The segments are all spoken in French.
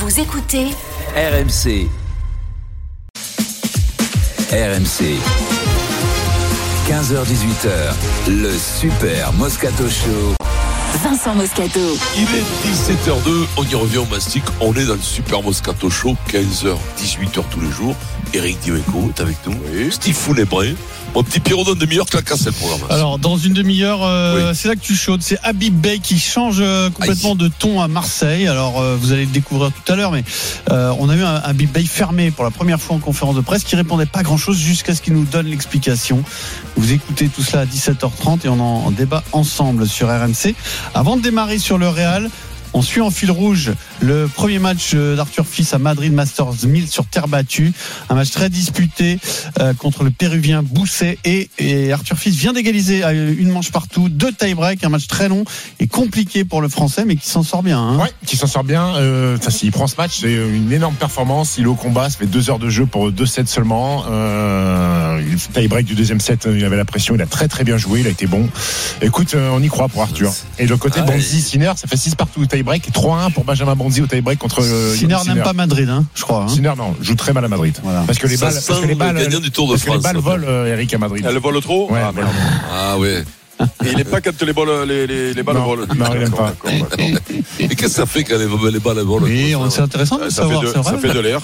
Vous écoutez RMC. RMC. 15h-18h, le Super Moscato Show. Vincent Moscato. Il est 17h02, on y revient au mastic, on est dans le Super Moscato Show, 15h, 18h tous les jours. Eric Dimeco est avec nous, Steve Foulet-Brun, mon petit Pierrot d'une demi-heure qui a cassé le programme. Alors dans une demi-heure, c'est là que tu chaudes, c'est Habib Beye qui change complètement de ton à Marseille. Alors vous allez le découvrir tout à l'heure, mais on a eu un Habib Beye fermé pour la première fois en conférence de presse qui répondait pas grand-chose jusqu'à ce qu'il nous donne l'explication. Vous écoutez tout cela à 17h30 et on en débat ensemble sur RMC. Avant de démarrer sur le Real, on suit en fil rouge le premier match d'Arthur Fils à Madrid Masters 1000 sur terre battue. Un match très disputé contre le Péruvien Bousset et Arthur Fils vient d'égaliser à une manche partout, 2 tie-break, un match très long et compliqué pour le Français mais qui s'en sort bien. Hein. Ouais, qui s'en sort bien. S'il prend ce match, c'est une énorme performance. Il est au combat, ça fait 2 heures de jeu pour 2 sets seulement. Le tie-break du deuxième set, il avait la pression, il a très très bien joué, il a été bon. Écoute, on y croit pour Arthur. Et de l'autre côté, Bonzi, Sinner, ça fait 6 partout au tie-break et 3-1 pour Benjamin Bonzi au tie-break contre Sinner n'aime pas Madrid, hein, je crois. Hein. Sinner, non, joue très mal à Madrid. Voilà. Parce que les balles, du Tour de France, les balles volent, Eric, à Madrid. Elle vole trop. Ouais, Ah ouais. Et il n'est pas quand les balles volent. Non, il n'aime pas. Et qu'est-ce que ça fait quand les balles volent? Oui, c'est intéressant de savoir, c'est vrai. Ça fait de l'air.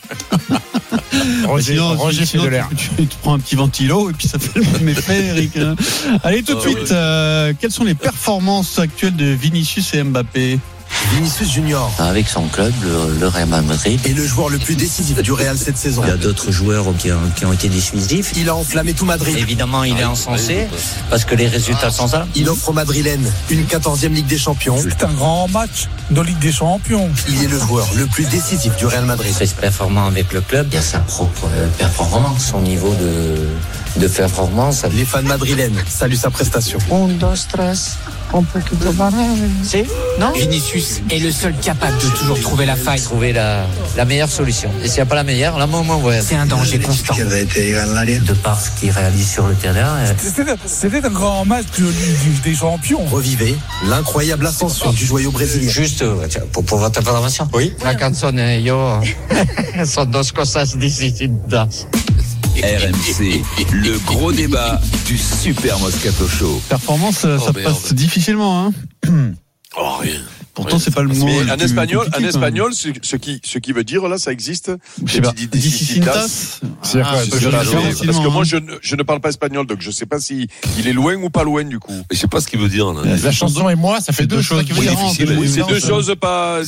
Roger Federer. Tu prends un petit ventilo et puis ça fait le même effet, Eric. Allez, tout de suite, quelles sont les performances actuelles de Vinicius et Mbappé? Vinicius Junior, avec son club, le Real Madrid, est le joueur le plus décisif du Real cette saison. Il y a d'autres joueurs qui ont été décisifs. Il a enflammé tout Madrid. Évidemment, il est encensé parce que les résultats sont ça. Il offre aux Madrilènes une 14e Ligue des Champions. C'est un grand match de Ligue des Champions. Il est le joueur le plus décisif du Real Madrid. Il est performant avec le club. Il y a sa propre performance, son niveau de performance. Les fans madrilènes saluent sa prestation. C'est non. Vinicius est le seul capable de toujours trouver la faille. Trouver la meilleure solution. Et s'il n'y a pas la meilleure, là, ouais. C'est un danger constant. De par ce qu'il réalise sur le terrain. C'était un grand match de Ligue des Champions. Revivez l'incroyable ascension du joyau brésilien. Juste pour votre information. Oui. La canzone yo son dos cosas distintas. RMC, le gros débat du Super Moscato Show. Performance, ça passe difficilement. Hein. Oh, rien. Pourtant, c'est pas le mot. Mais en espagnol, ce qui veut dire là, ça existe. Je sais pas. Distintas. Parce que moi, je ne parle pas espagnol, donc je sais pas si il est loin ou pas loin du coup. Je sais pas ce qu'il veut dire là. La chanson et moi, ça fait 2 choses différentes. C'est 2 choses pas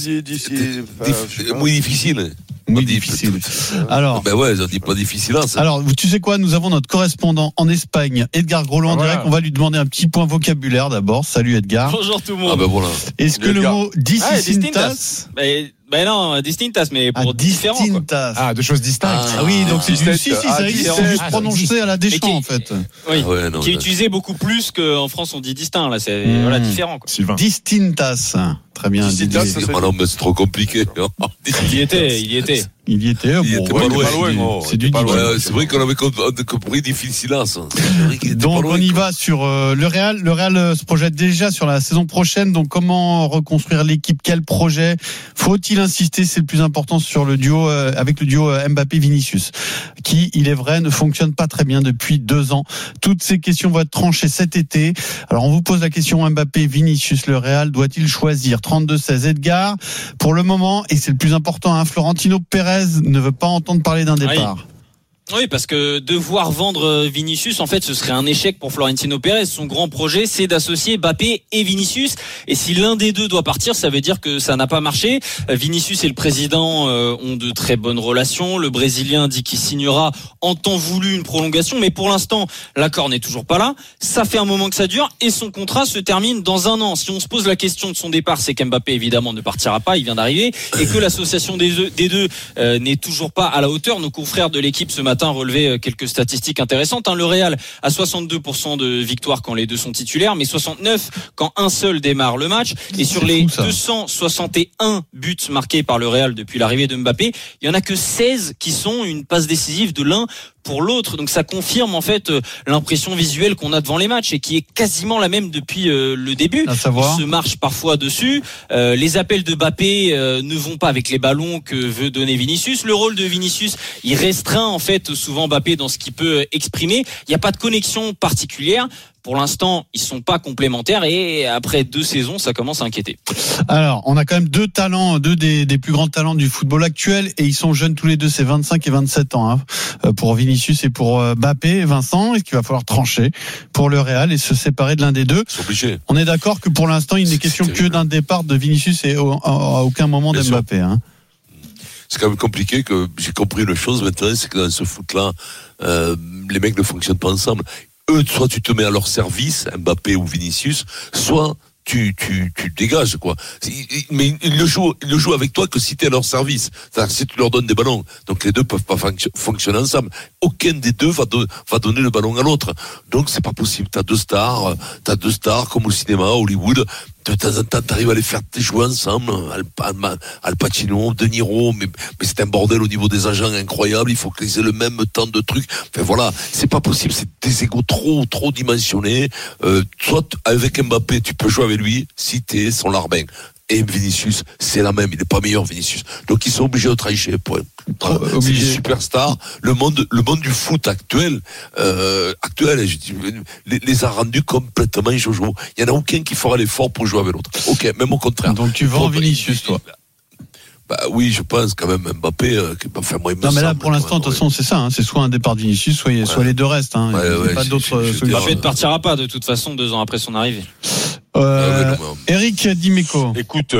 muy difficile. Oui, difficile. Alors, ben ouais, ils ont dit pas difficile. Hein, alors, tu sais quoi, nous avons notre correspondant en Espagne, Edgar Groslo en direct. On va lui demander un petit point vocabulaire d'abord. Salut Edgar. Bonjour tout le monde. Ah ben voilà. Est-ce que le mot distintas? Ben non, distintas, mais pour différent. Distintas. Ah, 2 choses distinctes. Ah oui, donc c'est juste juste prononcé à la Deschamps en fait. Oui. Qui est utilisé beaucoup plus qu'en France on dit distinct là, c'est différent quoi. Sylvain. Distintas. Très bien. Oh non, mais c'est trop compliqué. Il y était. Pas loin. C'est du c'est vrai qu'on avait compris difficile. Donc on y va sur le Real. Le Real se projette déjà sur la saison prochaine. Donc comment reconstruire l'équipe? Quel projet? Faut-il insister? C'est le plus important sur le duo avec le duo Mbappé-Vinicius, qui, il est vrai, ne fonctionne pas très bien depuis 2 ans. Toutes ces questions vont être tranchées cet été. Alors on vous pose la question Mbappé-Vinicius. Le Real doit-il choisir? 32-16 Edgar. Pour le moment, et c'est le plus important, Florentino Pérez ne veut pas entendre parler d'un départ. Oui, parce que devoir vendre Vinicius, en fait, ce serait un échec pour Florentino Pérez. Son grand projet, c'est d'associer Mbappé et Vinicius. Et si l'un des deux doit partir, ça veut dire que ça n'a pas marché. Vinicius et le président ont de très bonnes relations. Le Brésilien dit qu'il signera en temps voulu une prolongation. Mais pour l'instant, l'accord n'est toujours pas là. Ça fait un moment que ça dure et son contrat se termine dans 1 an. Si on se pose la question de son départ, c'est qu'Mbappé, évidemment, ne partira pas. Il vient d'arriver. Et que l'association des deux n'est toujours pas à la hauteur. Nos confrères de l'équipe ce matin matin relevait quelques statistiques intéressantes. Le Real a 62% de victoires quand les deux sont titulaires, mais 69% quand un seul démarre le match. Et sur les 261 buts marqués par le Real depuis l'arrivée de Mbappé, il y en a que 16 qui sont une passe décisive de l'un pour l'autre. Donc ça confirme en fait l'impression visuelle qu'on a devant les matchs et qui est quasiment la même depuis le début. À savoir, il se marche parfois dessus. Les appels de Mbappé ne vont pas avec les ballons que veut donner Vinicius. Le rôle de Vinicius, il restreint en fait souvent Mbappé dans ce qu'il peut exprimer. Il n'y a pas de connexion particulière. Pour l'instant, ils sont pas complémentaires et après 2 saisons, ça commence à inquiéter. Alors, on a quand même deux des plus grands talents du football actuel et ils sont jeunes tous les deux, c'est 25 et 27 ans pour Vinicius et pour Mbappé. Vincent, est-ce qu'il va falloir trancher pour le Real et se séparer de l'un des deux? C'est obligé. On est d'accord que pour l'instant, il n'est question que d'un départ de Vinicius et à aucun moment d'Mbappé. C'est quand même compliqué. Que j'ai compris une chose maintenant, c'est que dans ce foot-là, les mecs ne fonctionnent pas ensemble. Eux, soit tu te mets à leur service, Mbappé ou Vinicius, soit tu dégages, quoi. Mais ils ne jouent avec toi que si tu es à leur service. C'est-à-dire si tu leur donnes des ballons. Donc les deux peuvent pas fonctionner ensemble. Aucun des deux va donner le ballon à l'autre. Donc c'est pas possible. T'as deux stars comme au cinéma, Hollywood. De temps en temps, t'arrives à les faire jouer ensemble. Al Pacino, De Niro, mais c'est un bordel au niveau des agents incroyable. Il faut qu'ils aient le même temps de trucs. Enfin voilà, c'est pas possible. C'est des égos trop dimensionnés. Soit avec Mbappé, tu peux jouer avec lui si t'es son larbin. Et Vinicius, c'est la même. Il n'est pas meilleur, Vinicius. Donc ils sont obligés de trancher. C'est des superstars. Le monde du foot actuel, je dis, les a rendus complètement jojo. Il n'y en a aucun qui fera l'effort pour jouer avec l'autre. Ok, même au contraire. Donc tu vends Vinicius, toi? Bah oui, je pense quand même Mbappé qui pas fait moins. Non mais là pour l'instant de toute façon c'est ça, c'est soit un départ de Vinicius, soit les deux restes. Il n'y a pas d'autres solutions. Mbappé ne partira pas de toute façon 2 ans après son arrivée. Eric Dimeco. Écoute,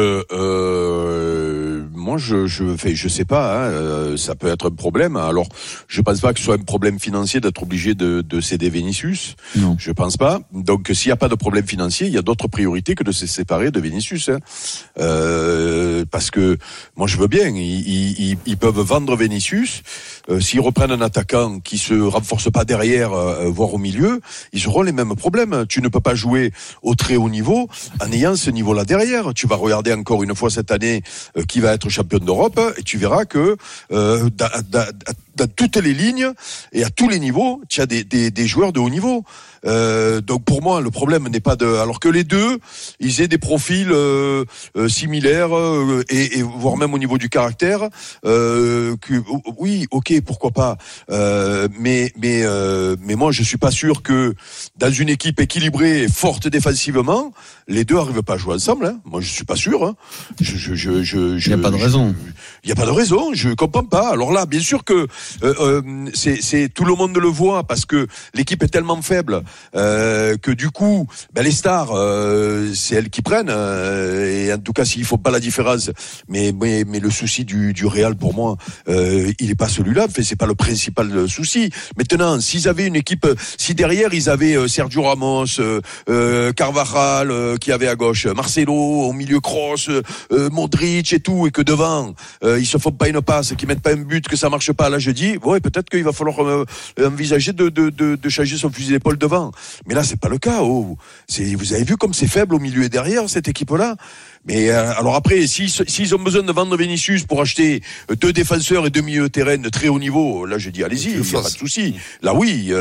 moi je sais pas, ça peut être un problème. Alors, je pense pas que ce soit un problème financier d'être obligé de céder Vinicius. Non. Je pense pas. Donc s'il y a pas de problème financier, il y a d'autres priorités que de se séparer de Vinicius. Parce que moi je veux bien, ils peuvent vendre Vinicius. S'ils reprennent un attaquant qui se renforce pas derrière, voire au milieu, ils auront les mêmes problèmes. Tu ne peux pas jouer au très haut niveau en ayant ce niveau-là derrière. Tu vas regarder encore une fois cette année qui va être champion d'Europe et tu verras que dans toutes les lignes et à tous les niveaux, tu as des joueurs de haut niveau. Donc pour moi le problème n'est pas alors que les deux ils aient des profils similaires et voire même au niveau du caractère oui ok pourquoi pas mais moi je suis pas sûr que dans une équipe équilibrée et forte défensivement les deux arrivent pas à jouer ensemble moi je suis pas sûr il y a pas de raison je comprends pas. Alors là bien sûr que c'est tout le monde le voit parce que l'équipe est tellement faible que du coup les stars c'est elles qui prennent et en tout cas s'il faut pas la différence mais le souci du Real pour moi il est pas celui-là, c'est pas le principal souci. Maintenant s'ils avaient une équipe, si derrière ils avaient Sergio Ramos, Carvajal qui avait à gauche, Marcelo au milieu, Kroos, Modric et tout, et que devant ils se font pas une passe, qu'ils mettent pas un but, que ça marche pas, là je dis ouais peut-être qu'il va falloir envisager de changer son fusil d'épaule devant. Mais là, c'est pas le cas. Vous avez vu comme c'est faible au milieu et derrière, cette équipe-là. Mais alors après, s'ils ont besoin de vendre Vinicius pour acheter 2 défenseurs et 2 milieux de terrain de très haut niveau, là, je dis allez-y, il n'y a pas de souci. Là, oui,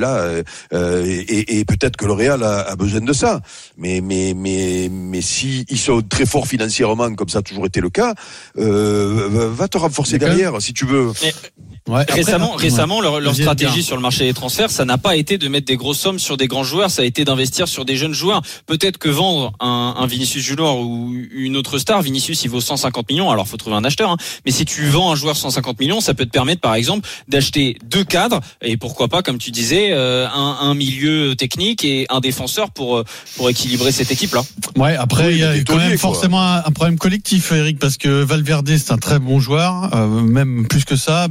et peut-être que le Real a besoin de ça. Mais si ils sont très forts financièrement, comme ça a toujours été le cas, va te renforcer derrière, si tu veux. Ouais, récemment, leur stratégie sur le marché des transferts, ça n'a pas été de mettre des grosses sommes sur des grands joueurs, ça a été d'investir sur des jeunes joueurs. Peut-être que vendre un Vinicius Junior ou une autre star, Vinicius il vaut 150 millions, alors faut trouver un acheteur, mais si tu vends un joueur 150 millions, ça peut te permettre par exemple d'acheter 2 cadres et pourquoi pas, comme tu disais, un milieu technique et un défenseur pour équilibrer cette équipe-là. Ouais, après il y a quand même forcément un problème collectif, Eric, parce que Valverde c'est un très bon joueur, même plus que ça, Bellingham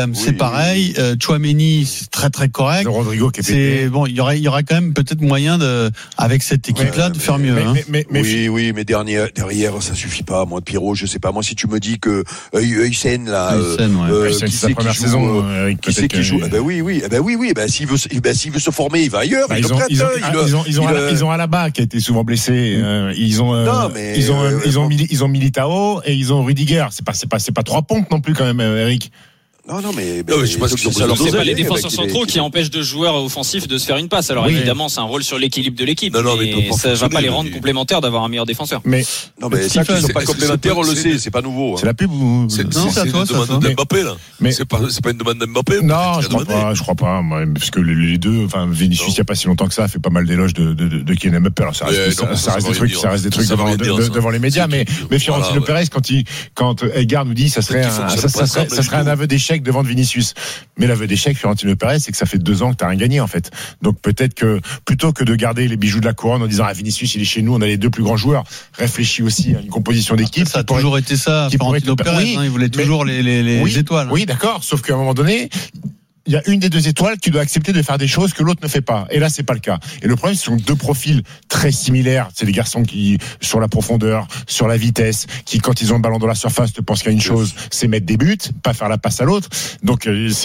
Bellingham, c'est pareil. Chouameni, c'est très très correct. Le Rodrigo qui est pété. Bon, il y aura quand même peut-être moyen avec cette équipe-là, de faire mieux. Oui, mais derrière, ça suffit pas. Moi, Pierrot, je sais pas. Moi, si tu me dis que Hussein, là, c'est sa première saison, qui c'est qui joue? Oui. S'il veut se former, il va ailleurs. Ils ont Alaba qui a été souvent blessé. Ils ont Militao et ils ont Rudiger. C'est pas 3 pompes non plus quand même, Eric. Non, mais je pense que c'est pas les défenseurs centraux qui empêchent de joueurs offensifs de se faire une passe. Alors évidemment, c'est un rôle sur l'équilibre de l'équipe. Mais ça va pas les rendre complémentaires d'avoir un meilleur défenseur. Mais ça qu'ils sont pas complémentaires, on le sait, c'est pas nouveau. C'est la pub ou c'est une demande d'Mbappé là. Mais c'est pas une demande d'Mbappé. Non, je crois pas, parce que les deux, enfin Vinicius, il y a pas si longtemps que ça, a fait pas mal d'éloges de Kylian Mbappé. Alors ça reste des trucs devant les médias, mais Florentino Pérez, quand Edgar nous dit ça serait un aveu d'échec devant Vinicius. Mais l'aveu d'échec, Florentino Pérez, c'est que ça fait 2 ans que t'as rien gagné en fait. Donc peut-être que plutôt que de garder les bijoux de la couronne en disant Vinicius il est chez nous, on a les 2 plus grands joueurs, réfléchis aussi à une composition d'équipe. Ça a toujours été ça, Florentino Pérez, il voulait toujours les étoiles. Oui, d'accord, sauf qu'à un moment donné, il y a une des 2 étoiles qui doit accepter de faire des choses que l'autre ne fait pas. Et là, c'est pas le cas. Et le problème, ce sont 2 profils très similaires. C'est des garçons qui, sur la profondeur, sur la vitesse, qui, quand ils ont le ballon dans la surface, ne pensent qu'à une chose, c'est mettre des buts, pas faire la passe à l'autre. Donc,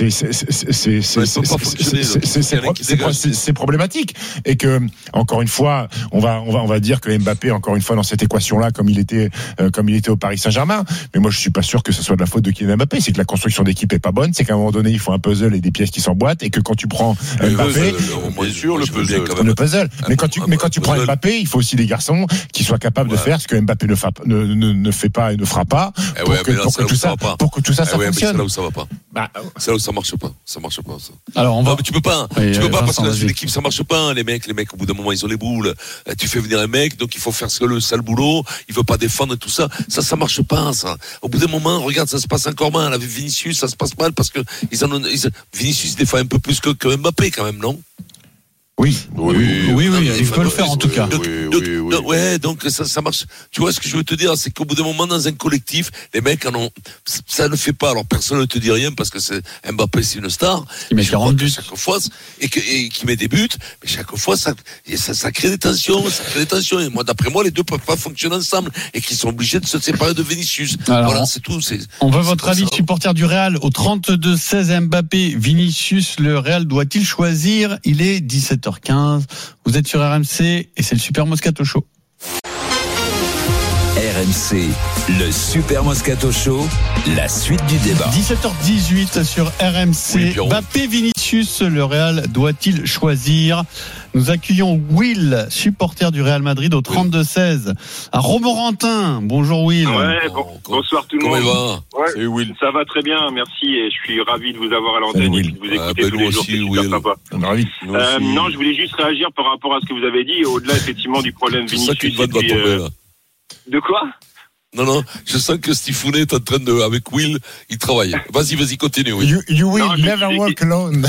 c'est problématique. Et que, encore une fois, on va dire que Mbappé, encore une fois, dans cette équation-là, comme il était au Paris Saint-Germain. Mais moi, je suis pas sûr que ce soit de la faute de Kylian Mbappé. C'est que la construction d'équipe est pas bonne. C'est qu'à un moment donné, il faut un puzzle et des pièces qui s'emboîtent, et que quand tu prends Mbappé, le puzzle. Mais quand tu prends Mbappé, il faut aussi des garçons qui soient capables de faire ce que Mbappé ne fait pas et ne fera pas pour que tout ça fonctionne. C'est là où ça va pas. C'est là où ça marche pas. Ça marche pas. Ça. Alors tu peux pas parce que dans une équipe ça marche pas. Les mecs au bout d'un moment ils ont les boules. Tu fais venir un mec, donc il faut faire le sale boulot. Il veut pas défendre et tout ça. Ça marche pas. Ça. Au bout d'un moment, regarde, ça se passe encore mal. Avec Vinicius, ça se passe mal parce que Vinicius défend un peu plus que Mbappé quand même, non? Oui, il peut le faire en tout cas. Donc ça marche. Tu vois ce que je veux te dire, c'est qu'au bout d'un moment dans un collectif, les mecs ça ne fait pas. Alors personne ne te dit rien parce que Mbappé c'est une star. Il met 40 buts chaque fois et qui met des buts, mais chaque fois ça crée des tensions, Et moi d'après moi les deux peuvent pas fonctionner ensemble et qu'ils sont obligés de se séparer de Vinicius. Alors, voilà, c'est tout. On veut votre avis, supporter du Real au 32-16 Mbappé, Vinicius, le Real doit-il choisir? Il est 17h15. Vous êtes sur RMC et c'est le Super Moscato Show. RMC, le Super Moscato Show, la suite du débat. 17h18 sur RMC. Mbappé, Vinicius, le Real doit-il choisir? Nous accueillons Will, supporter du Real Madrid au 32-16 à Romorantin. Bonjour Will. Bonsoir tout le monde. Comment il va? Salut Will. Ça va très bien, merci et je suis ravi de vous avoir à l'antenne et de vous écouter tous les jours. C'est super sympa. Non, je voulais juste réagir par rapport à ce que vous avez dit, au-delà effectivement du problème Vinicius. De quoi? Non, je sens que Stifounet est en train avec Will, il travaille. Vas-y, continue, Will. You will never walk alone.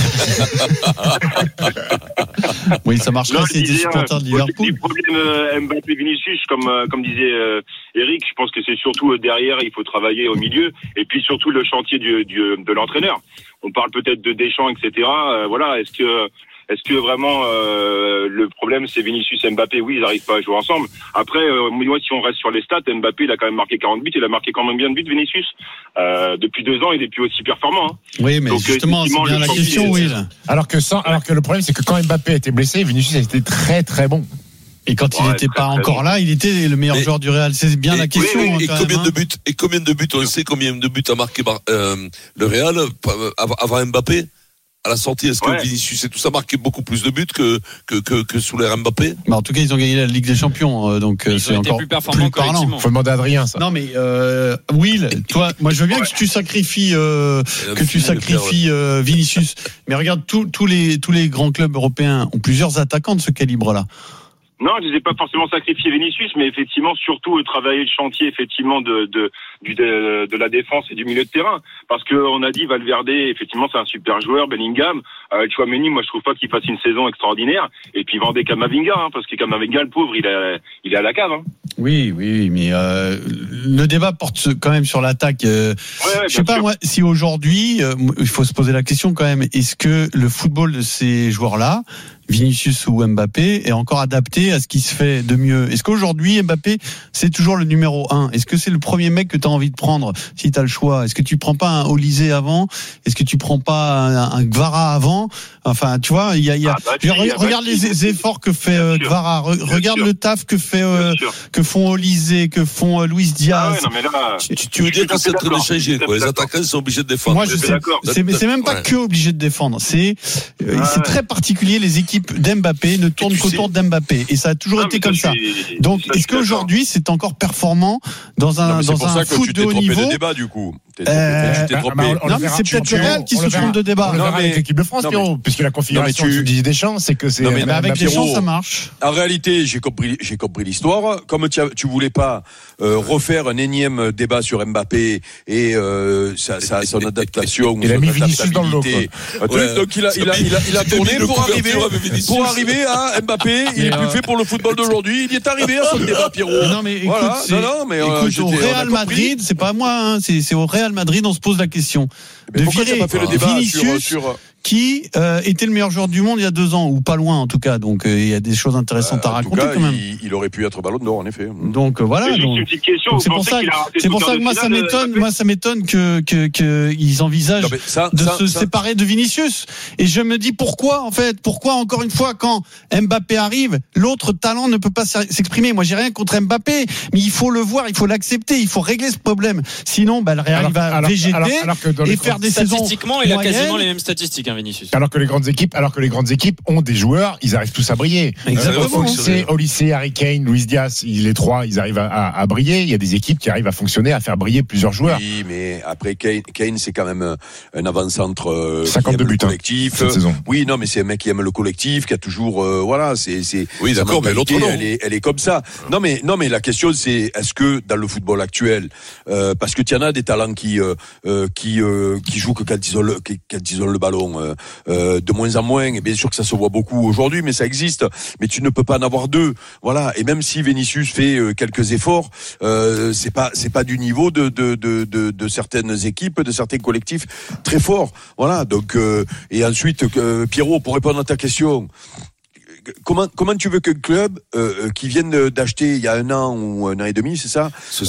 Oui, ça marcherait si c'était supporter de Liverpool. Le problème Mbappé-Vinicius, comme disait Eric, je pense que c'est surtout derrière, il faut travailler au milieu, et puis surtout le chantier de l'entraîneur. On parle peut-être de Deschamps, etc. Voilà, est-ce que vraiment le problème c'est Vinicius et Mbappé? Oui, ils n'arrivent pas à jouer ensemble. Après, moi, si on reste sur les stats, Mbappé il a quand même marqué 40 buts, il a marqué quand même bien de buts Vinicius. Depuis 2 ans, il est plus aussi performant. Hein. Oui, mais donc, justement, c'est bien la question, oui. Alors que le problème c'est que quand Mbappé a été blessé, Vinicius a été très très bon. Et quand il n'était pas encore là, il était le meilleur joueur du Real. C'est bien la question. Et combien de buts? On sait combien de buts a marqué le Real avant Mbappé? À la sortie, est-ce que Vinicius et tout ça marquait beaucoup plus de buts que sous l'ère Mbappé? En tout cas, ils ont gagné la Ligue des Champions, donc c'est encore plus parlant. Faut demander à Adrien ça. Non mais Will, toi, moi je veux bien que tu sacrifies Vinicius, mais regarde tous les grands clubs européens ont plusieurs attaquants de ce calibre-là. Non, je les ai pas forcément sacrifiés Vinicius, mais effectivement surtout travailler le chantier effectivement de la défense et du milieu de terrain, parce que on a dit Valverde, effectivement c'est un super joueur, Bellingham, Tchouaméni, moi je trouve pas qu'il fasse une saison extraordinaire, et puis vendez Camavinga, parce que Camavinga le pauvre il est à la cave. Oui, mais le débat porte quand même sur l'attaque. Je sais pas moi si aujourd'hui il faut se poser la question quand même, est-ce que le football de ces joueurs-là, Vinicius ou Mbappé, est encore adapté à ce qui se fait de mieux? Est-ce qu'aujourd'hui Mbappé c'est toujours le numéro 1? Est-ce que c'est le premier mec que tu as envie de prendre si tu as le choix? Est-ce que tu prends pas un Olysée avant? Est-ce que tu prends pas un Gvara avant? Enfin, tu vois, regarde les efforts que fait Gvara, regarde le taf que font Olysée, que font Luis Diaz. Non, mais là, tu veux dire que c'est en train de changer, quoi. Les attaquants sont obligés de défendre. Moi, c'est même pas que obligé de défendre. C'est très particulier. Les équipes d'Mbappé ne tournent qu'autour d'Mbappé, et ça a toujours été comme ça. Donc, est-ce qu'aujourd'hui c'est encore performant dans un foot de haut niveau? Le débat, du coup. Tu t'es trompé. Non, mais c'est peut-être le Real qui se trompe de débat. Non, mais avec l'équipe de France, Pierrot, puisque la configuration du Didier Deschamps, c'est que c'est. Non, mais avec Deschamps, ça marche. En réalité, j'ai compris l'histoire. Comme tu voulais pas refaire un énième débat sur Mbappé et son adaptation, il a mis Vinicius dans le lot. Donc il a tourné pour arriver à Mbappé. Il est plus fait pour le football d'aujourd'hui. Il y est arrivé à son débat, Pierrot. Non, mais écoute, au Real Madrid, c'est pas moi, c'est au Real Madrid, on se pose la question de virer Vinicius qui était le meilleur joueur du monde il y a 2 ans, ou pas loin en tout cas. Donc il y a des choses intéressantes à raconter quand même. Il aurait pu être Ballon d'Or en effet. Donc voilà. Juste une petite question. C'est pour ça que moi ça m'étonne que ils envisagent de se séparer de Vinicius. Et je me dis pourquoi encore une fois quand Mbappé arrive, l'autre talent ne peut pas s'exprimer. Moi j'ai rien contre Mbappé, mais il faut le voir, il faut l'accepter, il faut régler ce problème. Sinon le Real va végéter et faire des saisons. Statistiquement, il a quasiment les mêmes statistiques. Vinicius. Alors que les grandes équipes ont des joueurs, ils arrivent tous à briller. Exactement. Olysée, Harry Kane, Luis Diaz, les trois, ils arrivent à briller. Il y a des équipes qui arrivent à fonctionner, à faire briller plusieurs joueurs. Oui, mais après Kane, c'est quand même un avant-centre 52 buts collectif. Cette saison. Oui, non, mais c'est un mec qui aime le collectif, qui a toujours c'est. Oui, d'accord, mais l'autre non. Elle est comme ça. Non, mais la question c'est est-ce que dans le football actuel, parce que tu en as des talents qui jouent que quand ils ont le ballon. De moins en moins, et bien sûr que ça se voit beaucoup aujourd'hui, mais ça existe. Mais tu ne peux pas en avoir 2, voilà. Et même si Vinicius fait quelques efforts, c'est pas du niveau de certaines équipes, de certains collectifs très forts, voilà. Donc et ensuite, Pierrot, pour répondre à ta question. Comment tu veux qu'un club qui vient d'acheter il y a 1 an ou 1 an et demi, c'est ça, se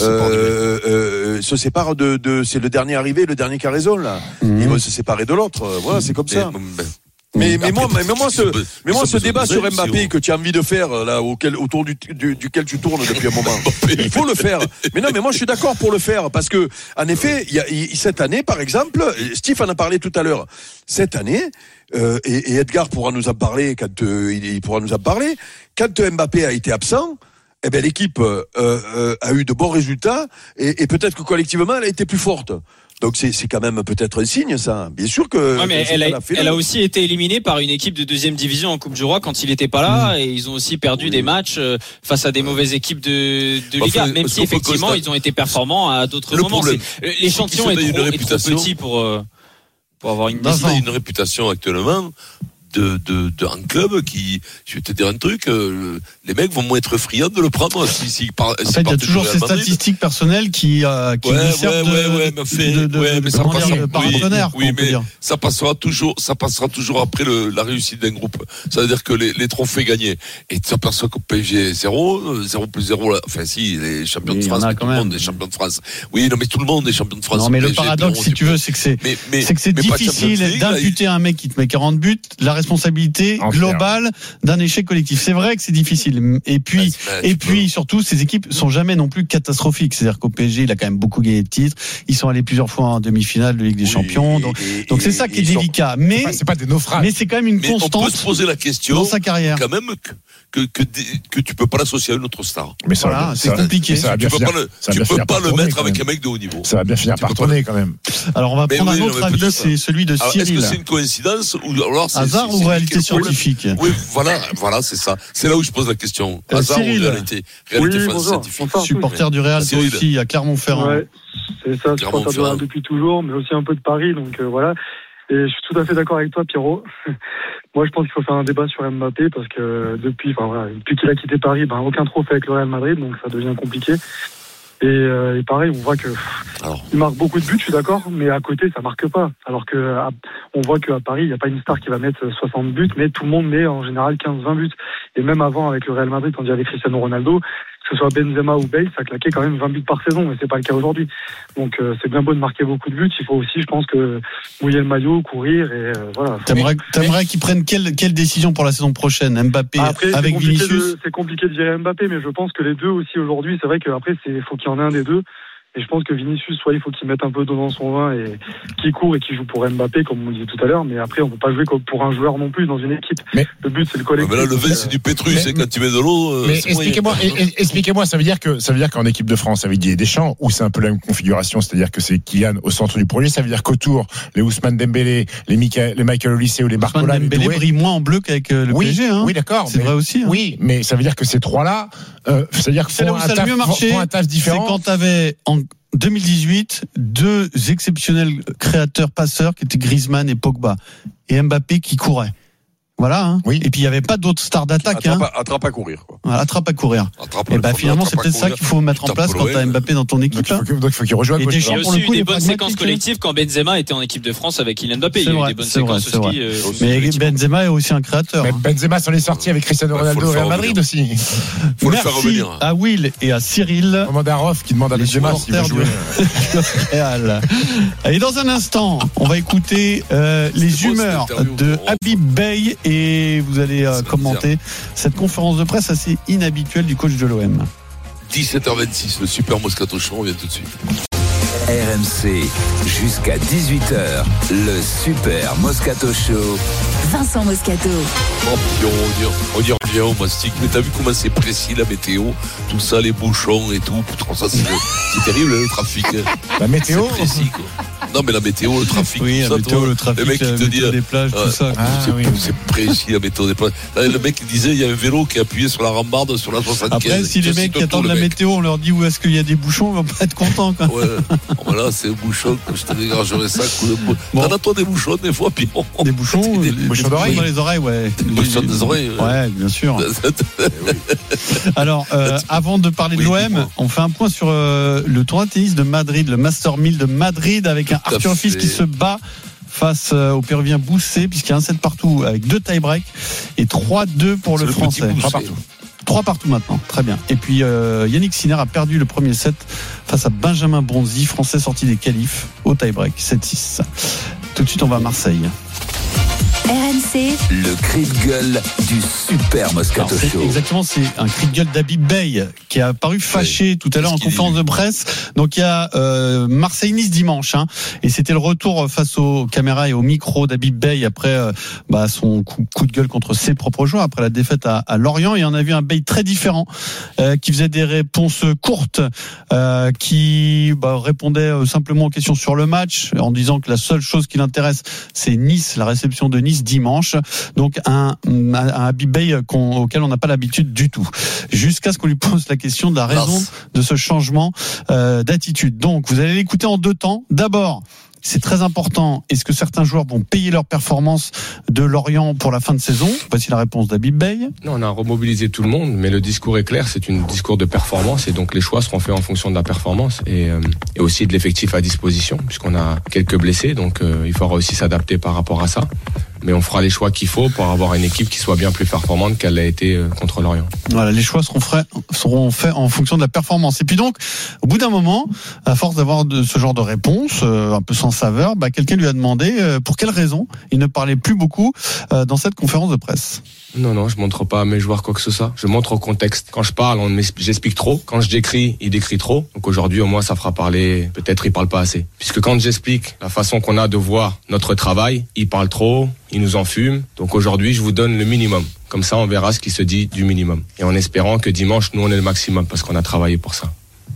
sépare de c'est le dernier arrivé, le dernier qui a raison là. Ils vont se séparer de l'autre. Voilà, c'est comme ça. Mais moi ce débat sur Mbappé que tu as envie de faire là autour duquel tu tournes depuis un moment, il faut le faire. Mais non, mais moi je suis d'accord pour le faire parce que en effet, cette année par exemple, Steve en a parlé tout à l'heure. Cette année et Edgar pourra nous en parler quand il pourra nous en parler. Quand Mbappé a été absent, eh ben l'équipe a eu de bons résultats et peut-être que collectivement elle a été plus forte. Donc c'est quand même peut-être un signe, ça. Bien sûr que. Ouais, mais elle a aussi été éliminée par une équipe de 2e division en Coupe du Roi quand il n'était pas là, et ils ont aussi perdu des matchs face à des mauvaises équipes de Liga, même si effectivement ils ont été performants à d'autres moments. L'échantillon est trop petit pour avoir une réputation actuellement. Un club qui, je vais te dire un truc, les mecs vont moins être friands de le prendre. En fait, il y a toujours ces statistiques personnelles qui servent de partenaire. Oui, mais ça passera toujours après la réussite d'un groupe. Ça veut dire que les trophées gagnés. Et tu t'aperçois qu'au PSG 0 plus 0, là. Enfin, si, les champions de France, tout le monde est champion de France. Oui, non, mais tout le monde est champion de France. Non, mais le paradoxe, si tu veux, c'est que c'est difficile d'imputer à un mec qui te met 40 buts, la responsabilité globale d'un échec collectif. C'est vrai que c'est difficile. Et puis surtout, ces équipes sont jamais non plus catastrophiques. C'est-à-dire qu'au PSG, il a quand même beaucoup gagné de titres. Ils sont allés plusieurs fois en demi-finale de Ligue des Champions. Donc c'est ça qui est délicat. Mais c'est pas des naufrages. Mais c'est quand même une constante. On peut se poser la question dans sa carrière. Quand même que tu peux pas l'associer à une autre star. Mais voilà, c'est compliqué. Tu peux pas le mettre avec un mec de haut niveau. Ça va bien finir par tourner quand même. Alors on va prendre un autre avis, c'est celui de Cyril. Est-ce que c'est une coïncidence ou alors hasard ou réalité scientifique? Oui, voilà, c'est ça. C'est là où je pose la question. Hasard ou réalité scientifique. Supporter du Real, toi aussi, à Clermont-Ferrand. Ouais, c'est ça, supporter du Real depuis toujours, mais aussi un peu de Paris, donc voilà. Et je suis tout à fait d'accord avec toi, Pierrot. Moi, je pense qu'il faut faire un débat sur Mbappé parce que depuis qu'il a quitté Paris, aucun trophée avec le Real Madrid, donc ça devient compliqué. Et pareil, on voit que il marque beaucoup de buts, je suis d'accord, mais à côté, ça marque pas. Alors que on voit qu'à Paris, il n'y a pas une star qui va mettre 60 buts, mais tout le monde met en général 15-20 buts. Et même avant, avec le Real Madrid, quand il y avait Cristiano Ronaldo, que ce soit Benzema ou Bale, ça claquait quand même 20 buts par saison, mais c'est pas le cas aujourd'hui. Donc c'est bien beau de marquer beaucoup de buts, il faut aussi, je pense, que mouiller le maillot, courir et voilà. T'aimerais qu'ils prennent quelle décision pour la saison prochaine, Mbappé avec Vinicius? C'est compliqué de virer Mbappé, mais je pense que les deux aussi aujourd'hui, c'est vrai qu'après faut qu'il y en ait un des deux. Et je pense que Vinicius, soit il faut qu'il mette un peu d'eau dans son vin et qu'il court et qu'il joue pour Mbappé, comme on disait tout à l'heure. Mais après, on ne peut pas jouer comme pour un joueur non plus dans une équipe. Mais le but, c'est le collectif. Mais là, le vin, c'est du pétrus. C'est quand tu mets de l'eau. Mais expliquez-moi, ça veut dire qu'en équipe de France, avec Didier Deschamps, où c'est un peu la même configuration, c'est-à-dire que c'est Kylian au centre du projet, ça veut dire qu'autour, les Ousmane Dembélé, les Michael Olise ou les Barcola. Ousmane Dembélé brille moins en bleu qu'avec le PSG. Oui, d'accord. C'est vrai aussi. Oui, mais ça veut dire que ces trois-là, c'est-à-dire qu'ils font un taf différent. C'est quand t'avais en 2018, deux exceptionnels créateurs passeurs qui étaient Griezmann et Pogba et Mbappé qui courait. Voilà, hein. Oui. Et puis il n'y avait pas d'autres stars d'attaque. Attrape à courir, quoi. Attrape à courir. Et finalement, c'est peut-être ça qu'il faut mettre en place quand tu as Mbappé dans ton équipe. Donc il faut qu'il rejoigne. Il y a aussi eu des bonnes séquences collectives quand Benzema était en équipe de France avec Kylian Mbappé. Il y a eu des bonnes séquences aussi. Mais Benzema est aussi un créateur. Mais Benzema s'en est sorti avec Cristiano Ronaldo et Real Madrid aussi. Merci à Will et à Cyril. On demande à Rof qui demande à Benzema s'il veut jouer. Real. Et dans un instant, on va écouter les humeurs de Habib Beye. Et vous allez commenter cette conférence de presse assez inhabituelle du coach de l'OM. 17h26, le Super Moscato Show, on vient tout de suite. RMC, jusqu'à 18h, le Super Moscato Show. Vincent Moscato. On y revient au mastic. Mais t'as vu comment c'est précis la météo, tout ça, les bouchons et tout. Ça, c'est terrible le trafic. La météo, c'est précis, quoi. Non, mais la météo, le trafic, oui, tout ça, météo, le trafic, le mec qui te dit des plages, tout ça. C'est précis la météo des plages. Le mec qui disait il y a un vélo qui est appuyé sur la rambarde sur la 75. Après, si les mecs qui attendent la météo, on leur dit où est-ce qu'il y a des bouchons, ils vont pas être contents. Quoi. Ouais. Voilà, c'est un bouchon. Je te dégagerai ça. T'en as toi des bouchons des fois, puis des bouchons, des bouchons d'oreilles. Dans les oreilles, ouais. Des bouchons des oreilles. Ouais, bien sûr. Alors, avant de parler de l'OM, on fait un point sur le tournoi de tennis de Madrid, le Master 1000 de Madrid, avec un Arthur Fils qui se bat face au Péruvien Boussé, puisqu'il y a un set partout avec 2 tie-break et 3-2 pour le Français. 3 partout maintenant, très bien. Et puis Yannick Sinner a perdu le premier set face à Benjamin Bronzi, Français sorti des qualifs au tie-break, 7-6. Tout de suite, on va à Marseille. RMC, le cri de gueule du Super Moscato Show. Exactement, c'est un cri de gueule d'Habib Beye qui a paru fâché tout à l'heure en conférence de presse. Donc il y a Marseille-Nice dimanche, et c'était le retour face aux caméras et au micro d'Habib Beye après son coup de gueule contre ses propres joueurs après la défaite à Lorient. Et on a vu un Beye très différent qui faisait des réponses courtes, qui répondait simplement aux questions sur le match en disant que la seule chose qui l'intéresse c'est Nice, la réception de Nice dimanche. Donc un Habib Beye auquel on n'a pas l'habitude du tout. Jusqu'à ce qu'on lui pose la question de la raison de ce changement d'attitude. Donc vous allez l'écouter en 2 temps. D'abord, c'est très important. Est-ce que certains joueurs vont payer leur performance de Lorient pour la fin de saison? Voici la réponse d'Habib Beye. Non, on a remobilisé tout le monde, mais le discours est clair. C'est un discours de performance et donc les choix seront faits en fonction de la performance et aussi de l'effectif à disposition puisqu'on a quelques blessés. Donc il faudra aussi s'adapter par rapport à ça. Mais on fera les choix qu'il faut pour avoir une équipe qui soit bien plus performante qu'elle l'a été contre Lorient. Voilà, les choix seront faits en fonction de la performance. Et puis donc, au bout d'un moment, à force d'avoir ce genre de réponse, un peu sans saveur, quelqu'un lui a demandé pour quelle raison il ne parlait plus beaucoup dans cette conférence de presse. Non, je montre pas à mes joueurs quoi que ce soit. Je montre au contexte. Quand je parle, j'explique trop. Quand je décris, il décrit trop. Donc aujourd'hui, au moins, ça fera parler. Peut-être il parle pas assez. Puisque quand j'explique la façon qu'on a de voir notre travail, il parle trop, il nous enfume. Donc aujourd'hui, je vous donne le minimum. Comme ça, on verra ce qui se dit du minimum. Et en espérant que dimanche, nous, on est le maximum parce qu'on a travaillé pour ça.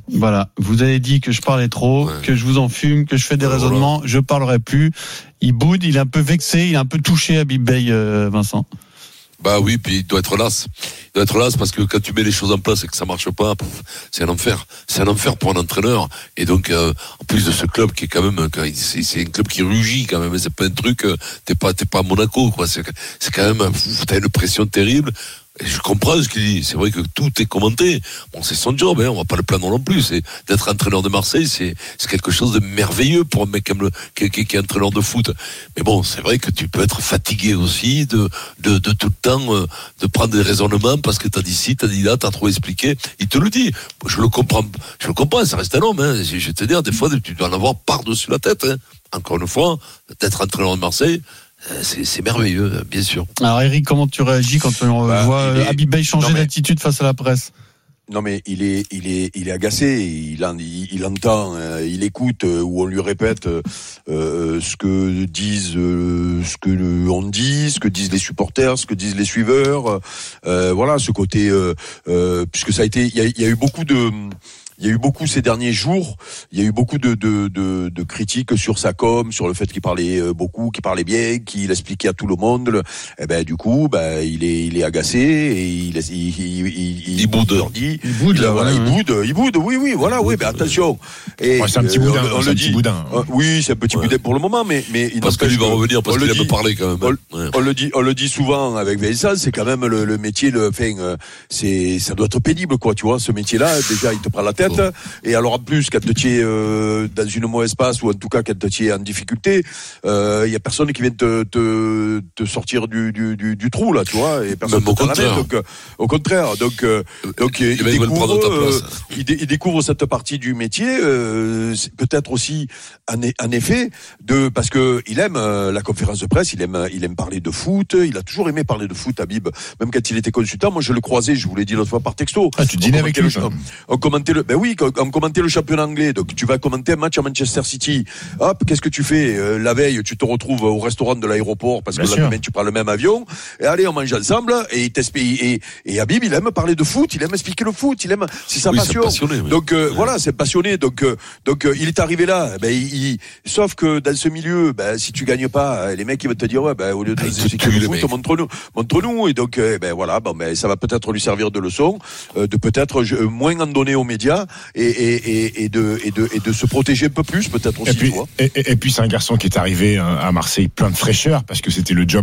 Voilà, vous avez dit que je parlais trop, que je vous enfume, que je fais des raisonnements, je parlerai plus. Il boude, il est un peu vexé, il est un peu touché à Habib Beye, Vincent. Bah oui, puis il doit être las. Il doit être las parce que quand tu mets les choses en place et que ça marche pas, c'est un enfer. C'est un enfer pour un entraîneur. Et donc, en plus de ce club qui est quand même, c'est un club qui rugit quand même. C'est pas un truc, t'es pas à Monaco, quoi. C'est quand même, t'as une pression terrible. Et je comprends ce qu'il dit. C'est vrai que tout est commenté. Bon, c'est son job, hein. On va pas le plaindre non plus. C'est d'être entraîneur de Marseille, c'est quelque chose de merveilleux pour un mec qui est entraîneur de foot. Mais bon, c'est vrai que tu peux être fatigué aussi de tout le temps, de prendre des raisonnements parce que t'as dit ci, t'as dit là, t'as trop expliqué. Il te le dit. Je le comprends. Ça reste un homme, hein. Je vais te dire, des fois, tu dois en avoir par-dessus la tête, hein. Encore une fois, d'être entraîneur de Marseille, c'est merveilleux, bien sûr. Alors Eric, comment tu réagis quand on voit Habib Beye changer d'attitude face à la presse? Non mais il est agacé, il entend, il écoute où on lui répète ce que disent on dit, ce que disent les supporters, ce que disent les suiveurs, voilà, ce côté puisque ça a été il y a eu beaucoup ces derniers jours, il y a eu beaucoup de critiques sur sa com, sur le fait qu'il parlait beaucoup, qu'il parlait bien, qu'il expliquait à tout le monde. Et ben du coup, il est agacé et il boude. Il boude. Oui, voilà, oui, mais attention. Et c'est un petit boudin. On le dit. Oui, c'est un petit boudin pour le moment, mais parce que lui va revenir parce qu'il aime parler quand même. On le dit souvent avec Vincent, c'est quand même le métier, ça doit être pénible, quoi, tu vois, ce métier-là. Déjà, il te prend la tête. Et alors en plus, quand tu es dans une mauvaise passe ou en tout cas quand tu es en difficulté, y a personne qui vient te sortir du trou là, tu vois, et personne ne t'en amène. Donc au contraire, donc il découvre cette partie du métier, peut-être aussi en effet parce que il aime la conférence de presse, il aime parler de foot, il a toujours aimé parler de foot, Habib, même quand il était consultant. Moi je le croisais, je vous l'ai dit l'autre fois par texto. Ah, tu dînais avec lui? On commentait on commentait le championnat anglais. Donc tu vas commenter un match à Manchester City. Hop, qu'est-ce que tu fais la veille? Tu te retrouves au restaurant de l'aéroport parce que le lendemain tu prends le même avion. Et allez, on mange ensemble. Et Habib, il aime parler de foot, il aime expliquer le foot, c'est sa passion. Donc voilà, c'est passionné. Donc il est arrivé là. Sauf que dans ce milieu, si tu gagnes pas, les mecs ils vont te dire au lieu de expliquer le foot, montre-nous. Et donc voilà, ça va peut-être lui servir de leçon, de peut-être moins en donner aux médias et de se protéger un peu plus peut-être aussi. Et puis c'est un garçon qui est arrivé à Marseille plein de fraîcheur parce que c'était le job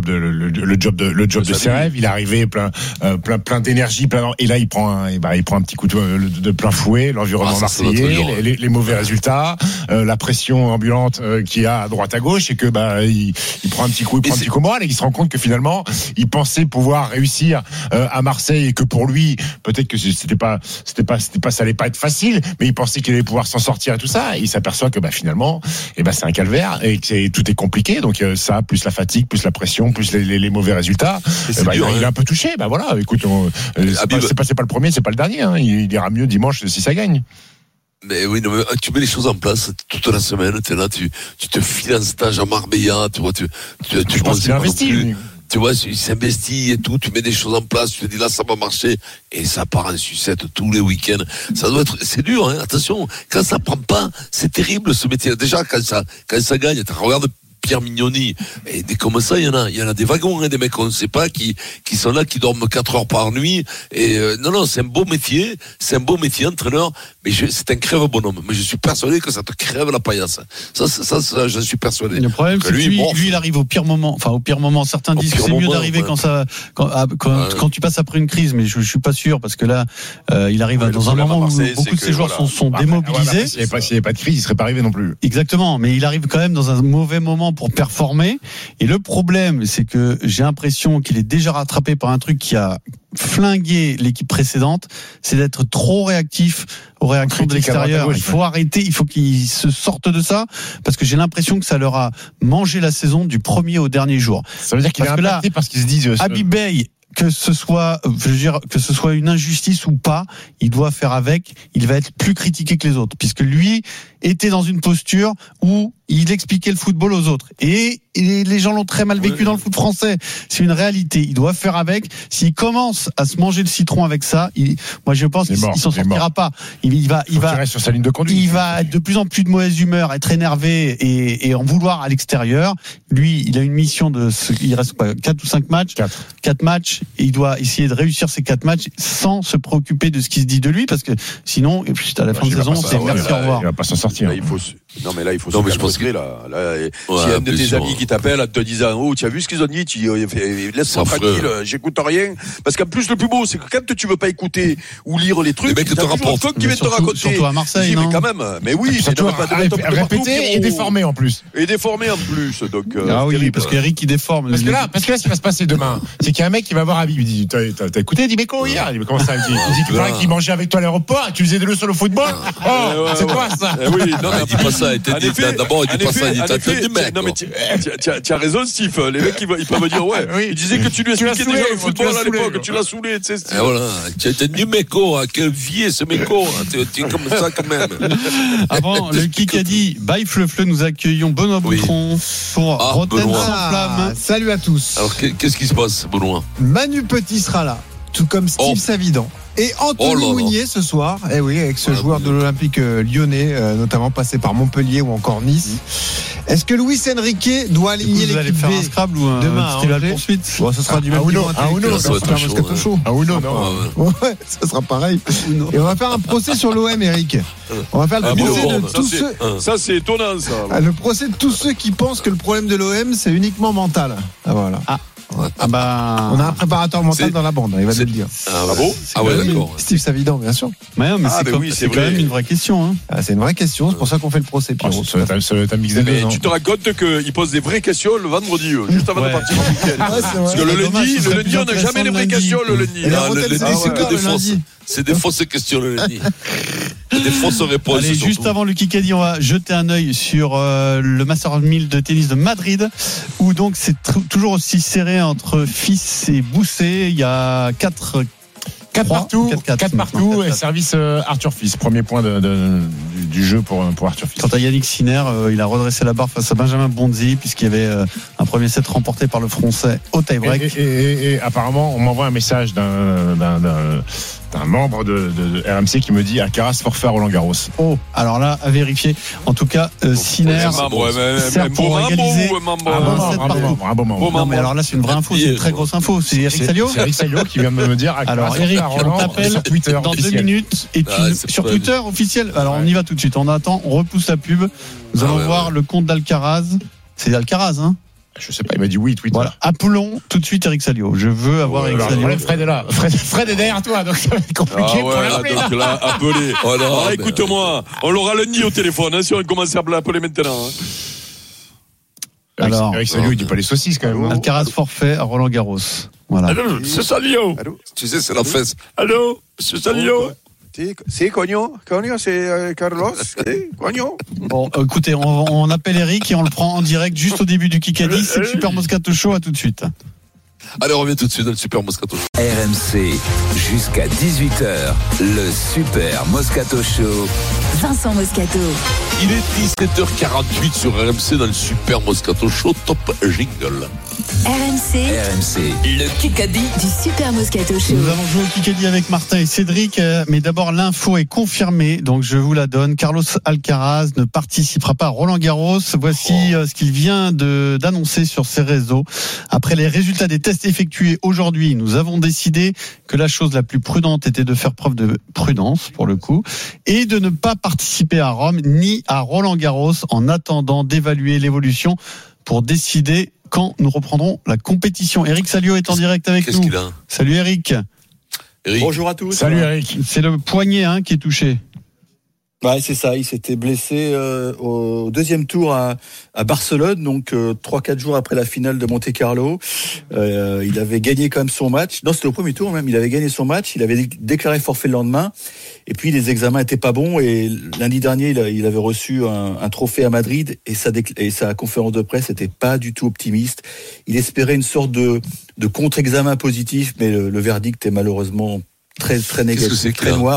de ses rêves. Il est arrivé plein d'énergie, et là il prend un petit coup de plein fouet, l'environnement marseillais, les mauvais résultats, la pression ambulante qu'il y a à droite à gauche, et que il prend un petit coup moral, et il se rend compte que finalement il pensait pouvoir réussir à Marseille, et que pour lui peut-être que c'était pas ça allait pas être facile, mais il pensait qu'il allait pouvoir s'en sortir et tout ça, et il s'aperçoit que c'est un calvaire et que tout est compliqué. Donc ça, plus la fatigue, plus la pression, plus les mauvais résultats, il est un peu touché. Voilà, écoute, c'est pas le premier, c'est pas le dernier, hein. Il ira mieux dimanche si ça gagne. Mais oui, non, mais tu mets les choses en place toute la semaine, t'es là, tu te files un stage à Marbella, tu vois, tu penses qu'il investit. Tu vois, il s'investit et tout, tu mets des choses en place, tu te dis là ça va marcher, et ça part en sucette tous les week-ends. Ça doit être, c'est dur, hein, attention, quand ça prend pas, c'est terrible ce métier. Déjà quand ça gagne, regarde Pierre Mignoni, et des comme ça, il y en a des wagons, hein, des mecs qu'on ne sait pas, qui sont là, qui dorment 4 heures par nuit, et non, c'est un beau métier, entraîneur, mais c'est un crève bonhomme, mais je suis persuadé que ça te crève la paillasse. Ça, je suis persuadé. Le problème, c'est que lui, il arrive au pire moment, certains disent que c'est mieux d'arriver quand tu passes après une crise, mais je suis pas sûr, parce que là, il arrive dans un moment où beaucoup de ces joueurs sont démobilisés. S'il n'y avait pas de crise, il serait pas arrivé non plus. Exactement, mais il arrive quand même dans un mauvais moment pour performer. Et le problème, c'est que j'ai l'impression qu'il est déjà rattrapé par un truc qui a flingué l'équipe précédente, c'est d'être trop réactif aux réactions de l'extérieur. Il faut arrêter, il faut qu'ils se sortent de ça, parce que j'ai l'impression que ça leur a mangé la saison du premier au dernier jour. Ça veut dire qu'il est impacté parce qu'ils se disent... Habib Beye, que ce soit une injustice ou pas, il doit faire avec, il va être plus critiqué que les autres, puisque lui était dans une posture où il expliquait le football aux autres. Et les gens l'ont très mal vécu dans le foot français. C'est une réalité. Il doit faire avec. S'il commence à se manger le citron avec ça, moi je pense qu'il s'en sortira pas. Il va reste sur sa ligne de conduite. Il va être de plus en plus de mauvaise humeur, être énervé et en vouloir à l'extérieur. Lui, il a une mission il reste 4 ou 5 matchs. 4 matchs. Et il doit essayer de réussir ces 4 matchs sans se préoccuper de ce qui se dit de lui, parce que sinon, à la fin de saison, c'est merci, au revoir. Il va pas s'en sortir. Là, il faut se calmer, là. S'il y a un de tes amis qui t'appelle en te disant, oh, tu as vu ce qu'ils ont dit, laisse-moi tranquille, j'écoute rien. Parce qu'en plus, le plus beau, c'est que quand tu veux pas écouter ou lire les trucs, les mecs te rapportent. Qui viennent te raconter. Surtout à Marseille, mais quand même. Mais oui, c'est répété et déformé en plus. Donc, oui, parce qu'Eric, il déforme. Parce que là, ce qui va se passer demain, c'est qu'il y a un mec qui va voir Habib, il dit, t'as écouté Dimeco hier? Il dit, comment ça? Il dit qu'il mangeait avec toi à l'aéroport, tu faisais des leçons au football? Oh, c'est quoi ça? Oui, non, mais dis pas ça. D'abord, il dit pas ça, il dit t'as du mec. Non, mais tu as raison, Steve. Les mecs, ils peuvent me dire, il disait que tu lui expliquais déjà le football à l'époque, tu l'as saoulé, tu sais. Et voilà, tu es du méco, quel vieux ce méco, tu es comme ça quand même. Avant le Kikadi, bye Fleu, nous accueillons Benoît Boutron pour Rotten sans flamme. Salut à tous. Alors, qu'est-ce qui se passe, Benoît? Manu Petit sera là, tout comme Steve Savidan. Et Anthony Mounier ce soir, avec ce joueur de l'Olympique lyonnais, notamment passé par Montpellier ou encore Nice. Est-ce que Luis Enrique doit aligner l'équipe B? Vous allez faire un Scrabble ou demain à la poursuite? Ce sera du même niveau. Ça va être Moscato Show. Ouais, ça sera pareil. Et on va faire un procès sur l'OM, Eric. On va faire le procès de tous ceux. Ça, c'est étonnant, ça. Le procès de tous ceux qui pensent que le problème de l'OM, c'est uniquement mental. Voilà. On a un préparateur mental dans la bande, il va nous le dire. Ah bon? Ah ouais, d'accord. Steve Savidan, bien sûr. Mais c'est quand même une vraie question. C'est une vraie question, c'est pour ça qu'on fait le procès, Pierrot. Mais tu te rends compte qu'il pose des vraies questions le vendredi, juste avant de partir au week-end. Parce que le lundi, on n'a jamais les vraies questions le lundi. C'est des fausses questions le lundi. Des fausses réponses. Allez, juste avant le Kikadi, on va jeter un œil sur le Master 1000 de tennis de Madrid, où donc c'est toujours aussi serré entre Fils et Bousset. Il y a 4 partout et service Arthur Fils. Premier point du jeu pour Arthur Fils. Quant à Yannick Sinner, il a redressé la barre face à Benjamin Bonzi, puisqu'il y avait un premier set remporté par le Français au tie-break. Et apparemment, on m'envoie un message d'un membre de RMC qui me dit Alcaraz forfait à Roland Garros. Oh, alors là, à vérifier. En tout cas, Sinner sert pour égaliser un bon membre. Non, mais alors là, c'est une vraie info, c'est une très grosse info. C'est Eric Salio. C'est Eric Salio qui vient de me dire Alcaraz. Alors Eric, on t'appelle sur Twitter dans 2 minutes et sur Twitter officiel. Alors on y va tout de suite. On attend, on repousse la pub. Nous allons voir le compte d'Alcaraz. C'est Alcaraz, hein? Je sais pas, il m'a dit oui, Twitter. Voilà, appelons tout de suite Eric Salio. Je veux avoir Eric Salio. Fred est là. Fred est derrière toi, donc ça va être compliqué pour l'appeler. Donc là, appelez. Alors, écoute-moi, on l'aura lundi au téléphone, si on commence à l'appeler maintenant. Alors, Eric Salio, il dit pas les saucisses quand même. Alcaraz forfait à Roland Garros. Voilà. Allô, c'est Salio. Tu sais, c'est la fesse. Allô, monsieur Salio. C'est Cogno, c'est Carlos, Cogno. Bon, écoutez, on appelle Eric et on le prend en direct juste au début du Kikadi. C'est le Super Moscato Show, à tout de suite. Allez, on revient tout de suite dans le Super Moscato Show. RMC, jusqu'à 18h, le Super Moscato Show. Vincent Moscato. Il est 17h48 sur RMC dans le Super Moscato Show, top jingle. RMC, le Kikadi du Super Moscato Show. Nous allons jouer au Kikadi avec Martin et Cédric, mais d'abord l'info est confirmée, donc je vous la donne. Carlos Alcaraz ne participera pas à Roland Garros. Voici ce qu'il vient d'annoncer sur ses réseaux. Après les résultats des tests effectués aujourd'hui, nous avons décidé que la chose la plus prudente était de faire preuve de prudence, pour le coup, et de ne pas participer à Rome ni à Roland Garros en attendant d'évaluer l'évolution pour décider quand nous reprendrons la compétition. Eric Salio est en direct avec nous. Salut Eric. Bonjour à tous. Salut Eric. C'est le poignet qui est touché. Ouais, c'est ça, il s'était blessé au deuxième tour à Barcelone, donc 3-4 jours après la finale de Monte-Carlo. Il avait gagné quand même son match. Non, c'était au premier tour même, il avait gagné son match, il avait déclaré forfait le lendemain. Et puis les examens étaient pas bons et lundi dernier, il avait reçu un trophée à Madrid et sa conférence de presse n'était pas du tout optimiste. Il espérait une sorte de contre-examen positif, mais le verdict est malheureusement très négatif, très noir. Et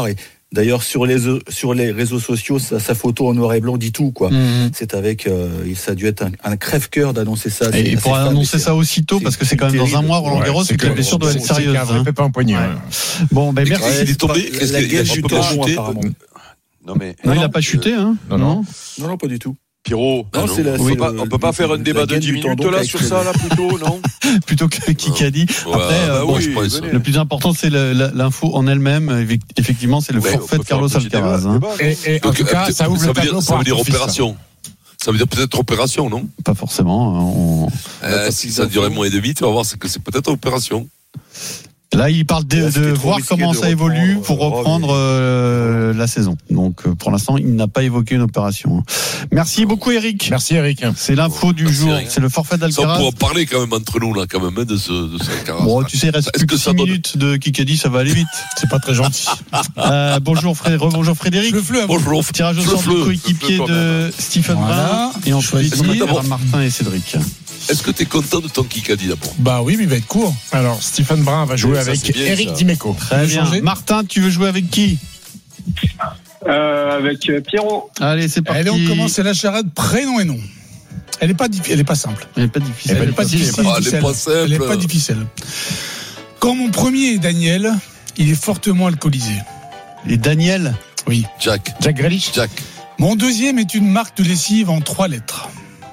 D'ailleurs, sur les réseaux sociaux, sa photo en noir et blanc dit tout, quoi. C'est avec, ça a dû être un crève-cœur d'annoncer ça. Et pour annoncer ça aussitôt, parce que c'est quand même dans un mois, Roland Garros, c'est que la blessure doit être sérieuse. C'est pas un poignet. Bon, ben merci. Il est tombé. Qu'est-ce qu'il a chuté apparemment. Non, mais. Non, il n'a pas chuté, hein. Non, pas du tout. Pierrot, on peut pas faire un débat de 10 minutes là sur ça, là, plutôt, non? Plutôt que Kikadi. Après, le plus important, c'est l'info en elle-même. Effectivement, c'est le forfait de Carlos Alcaraz. Et en tout cas, ça ouvre le tableau. Ça veut dire opération. Ça veut dire peut-être opération, non? Pas forcément. Si ça durait moins de 8, tu vas voir que c'est peut-être opération. Là, il parle de voir comment ça évolue pour reprendre la saison. Donc, pour l'instant, il n'a pas évoqué une opération. Merci beaucoup, Eric. Merci, Eric. C'est l'info du jour. Eric. C'est le forfait d'Alcaraz. Ça, on pourra parler quand même entre nous, là, quand même, de ce Alcaraz. Bon, tu sais, il reste plus que 6 minutes de Kikadi, ça va aller vite. C'est pas très gentil. Bonjour, rebonjour Frédéric. Bonjour. Tirage au sort du coéquipier de Stephen Brun. Et on choisit Martin et Cédric. Est-ce que tu es content de ton Kikadi d'abord? Bah oui, mais il va être court. Alors, Stephen Brun va jouer avec Eric Dimeco. Très bien. Martin, tu veux jouer avec qui? Avec Pierrot. Allez, c'est parti. Allez, on commence, c'est la charade prénom et nom. Elle n'est pas difficile. Elle n'est pas difficile. Quand mon premier est Daniel, il est fortement alcoolisé. Et Daniel? Oui. Jack Grealish. Jack. Mon deuxième est une marque de lessive en 3 lettres.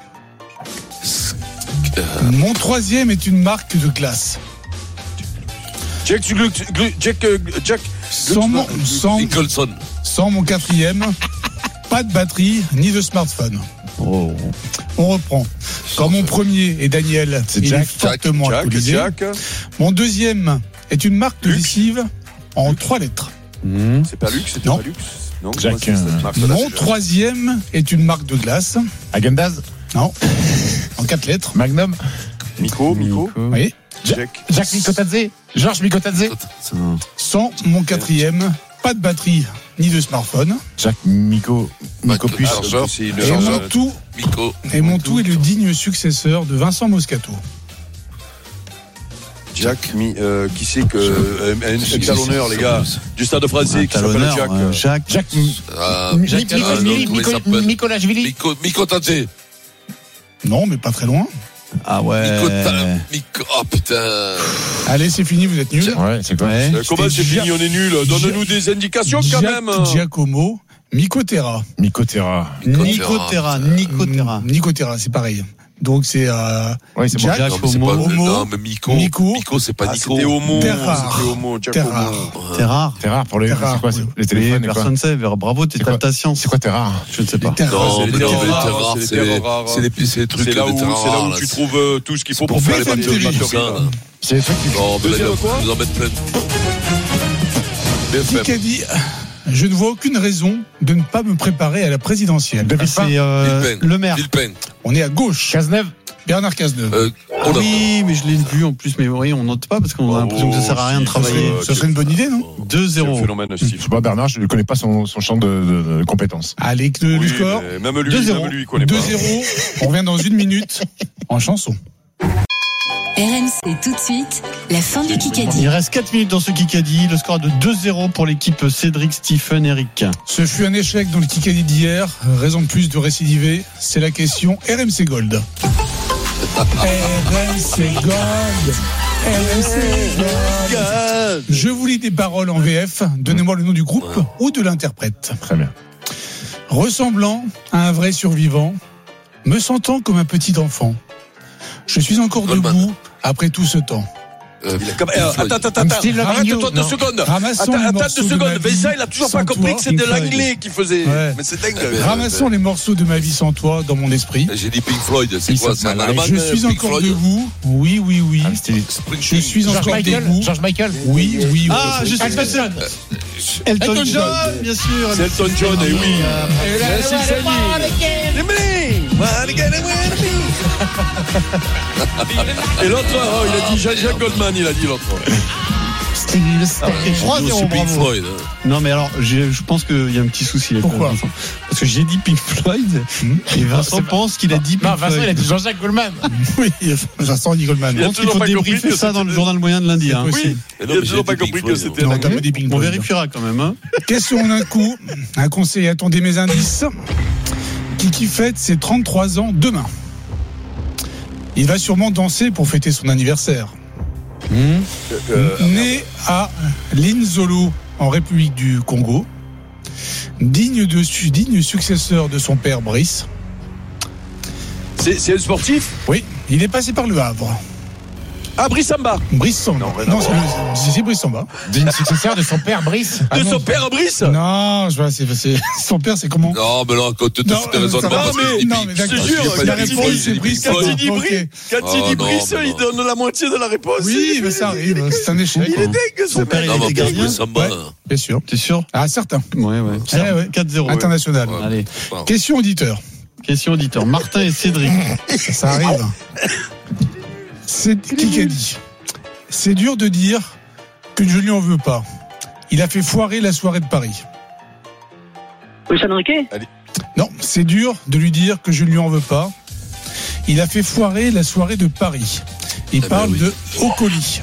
Mon troisième est une marque de glace. Jack. Sans mon quatrième, pas de batterie ni de smartphone. Oh. On reprend. Quand mon premier est Daniel, il est fortement alcoolisé. Mon deuxième est une marque de lessive en 3 lettres. C'est pas Lux, Non. pas Lux. Non, Jack. Mon troisième est une marque de glace. Häagen-Dazs. Non. En 4 lettres. Magnum. Miko. Oui. Jack Mikotadze. Georges Mikotadze. Sans mon quatrième, pas de batterie ni de smartphone. Jack Miko Puce. Et mon tout est le digne successeur de Vincent Moscato. Jack, qui c'est que un talonneur, les gars, du Stade Français, qui s'appelle Jack. Jack Mikolashvili. Mikotadze. Non, mais pas très loin. Ah ouais. Oh putain. Allez, c'est fini, vous êtes nuls. Ouais, c'est quoi? Comment c'est fini, on est nuls? Donne-nous des indications quand même. Giacomo Nicotera, c'est pareil. Donc c'est c'est Jack, non, mais Miko, c'est pas Nico. C'était Homo. T'es rare pour les téléphones. Personne ne sait. Bravo, t'es Altatien. C'est quoi t'es rare? Je ne sais pas. Non, mais les terres c'est les trucs. C'est là où tu trouves tout ce qu'il faut pour faire les batteries. C'est les trucs. Non, mais là, vous en mettre plein. Kikadi, je ne vois aucune raison de ne pas me préparer à la présidentielle. C'est le maire. On est à gauche. Bernard Cazeneuve. Oui, mais je l'ai vu en plus, mais oui, on note pas parce qu'on a l'impression que ça sert à rien de travailler. Ça serait une bonne idée, non? 2-0. Phénomène, Steve. Je sais pas, Bernard, je ne connais pas son champ de compétences. Allez, le score. Même lui, il connaît pas. 2-0. On revient dans 1 minute en chanson. RMC tout de suite, la fin du Kikadi. Il reste 4 minutes dans ce Kikadi. Le score est de 2-0 pour l'équipe Cédric, Stephen, Eric. Ce fut un échec dans le Kikadi d'hier. Raison de plus de récidiver. C'est la question RMC Gold. RMC Gold. Je vous lis des paroles en VF. Donnez-moi le nom du groupe ou de l'interprète. Très bien. Ressemblant à un vrai survivant, me sentant comme un petit enfant. Je suis encore debout après tout ce temps. Attends. Arrête-toi 2 secondes. Attends 2 secondes. Vincent, il a toujours pas compris que c'est de l'anglais qu'il faisait. Mais c'est dingue. Ramassons les morceaux de ma vie sans toi dans mon esprit. J'ai dit Pink Floyd. C'est quoi? C'est un allemand? Je suis encore debout. Oui. Je suis encore debout. George Michael. Oui. Ah, je suis personne. Elton John, bien sûr. C'est Elton John, et oui. Et l'autre, il a dit Jean-Jacques Goldman, il a dit l'autre. 3-0, bravo. Non, mais alors, je pense qu'il y a un petit souci. Pourquoi? Parce Parce que j'ai dit Pink Floyd et Vincent pense qu'il a dit Pink Floyd. Vincent, il a dit Jean-Jacques Goldman. Oui, Vincent dit Goldman. Je pense qu'il faut débriefer ça dans le journal moyen de lundi. Oui, il n'a toujours pas compris que c'était non, t'as pas dit Pink Floyd. On vérifiera quand même. Question d'un coup. Un conseil, attendez mes indices. Kiki fête ses 33 ans demain. Il va sûrement danser pour fêter son anniversaire. Né à Linzolo, en République du Congo. Digne successeur de son père Brice. C'est un sportif? Oui, il est passé par le Havre. Ah, Brice Samba. Brice Samba. Non, c'est Brice Samba. Digne successeur de son père Brice. De son père Brice? Non, je vois, c'est son père, c'est comment? Non, mais là, quand tu te fous des raisonnements, non, mais d'accord. Je te jure, la réponse, c'est Brice Samba. Quand il dit Brice, il donne la moitié de la réponse. Oui, mais ça arrive, c'est un échec. Il est dingue, son père. Il était gardien. Bien sûr. T'es sûr? Ah, certain. Ouais. 4-0. International. Allez. Question auditeur. Martin et Cédric. Ça arrive. C'est qui a dit? C'est dur de dire que je lui en veux pas. Il a fait foirer la soirée de Paris. Luis Enrique? Non, c'est dur de lui dire que je ne lui en veux pas. Il a fait foirer la soirée de Paris. Il parle de Ocoli.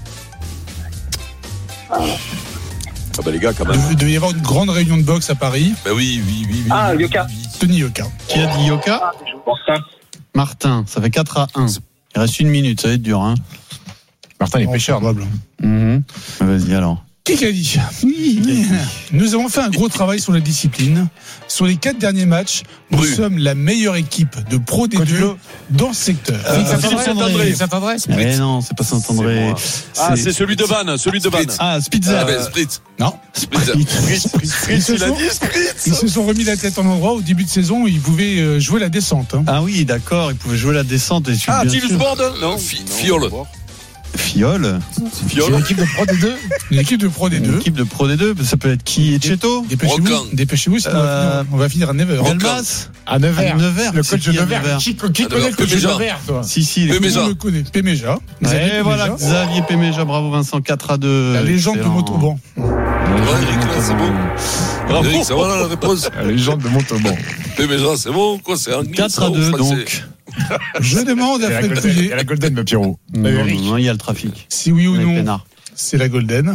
Ah bah les gars, quand même. Il devait y avoir une grande réunion de boxe à Paris. Ben oui. Ah, Yoka. Tony Yoka. Qui a dit Yoka? Martin, ça fait 4-1. Il reste 1 minute, ça va être dur. Hein. Martin est pêcheur. Vas-y alors. Qui a dit? Nous avons fait un gros travail sur la discipline. Sur les 4 derniers matchs, nous sommes la meilleure équipe de Pro D2 dans ce secteur. Saint-André. Mais non, c'est pas Saint-André. Ah, c'est celui de Vannes. Ah, Spitzer. Spritz. Non. Ils se sont remis la tête en endroit. Au début de saison, ils pouvaient jouer la descente. Hein. Ah oui, d'accord, ils pouvaient jouer la descente. Ah, Tilus Bord? Non. Fiole. Fiole. Une équipe de Pro D2. Une équipe de Pro D2. Une équipe de Pro D2, ça peut être qui? Etcheto? Dépêchez-vous, on va finir à Nevers. Delmas? À Nevers. Le coach de Nevers. Qui connaît le coach de Nevers, toi? Si, Péméja. Le connaît. Péméja. Et voilà, Xavier Péméja, bravo Vincent, 4-2. La légende de Montauban. C'est bon. Bravo. Ça va la réponse. La légende de Montauban. Péméja, c'est bon, quoi, c'est anglais. 4-2, donc. Je demande à Fred Pouillet. Il y a la Golden, mais Pierrot. Non, il y a le trafic. Si oui ou non, c'est la Golden.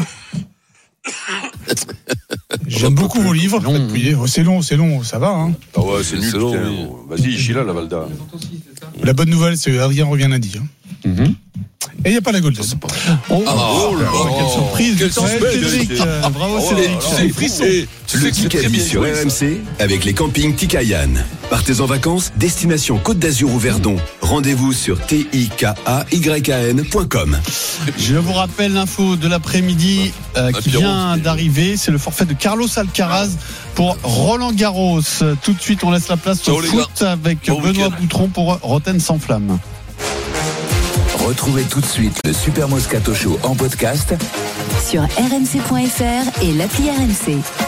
J'aime beaucoup vos livres, Fred Pouillet. C'est long, ça va. Hein. Ah ouais, c'est nul. Vas-y, Gila, la Valda. La bonne nouvelle, c'est que Adrien revient lundi. Hein. Et il n'y a pas la Golden. Quelle surprise. Cédric. Bravo Cédric. Le Kikadi sur RMC avec les campings Tikayan. Partez en vacances, destination Côte d'Azur ou Verdon. Rendez-vous sur tikayan.com. Je vous rappelle l'info de l'après-midi qui vient d'arriver. C'est le forfait de Carlos Alcaraz pour Roland Garros. Tout de suite, on laisse la place au foot avec Benoît Boutron pour Rotten sans flamme. Retrouvez tout de suite le Super Moscato Show en podcast sur rmc.fr et l'appli RMC.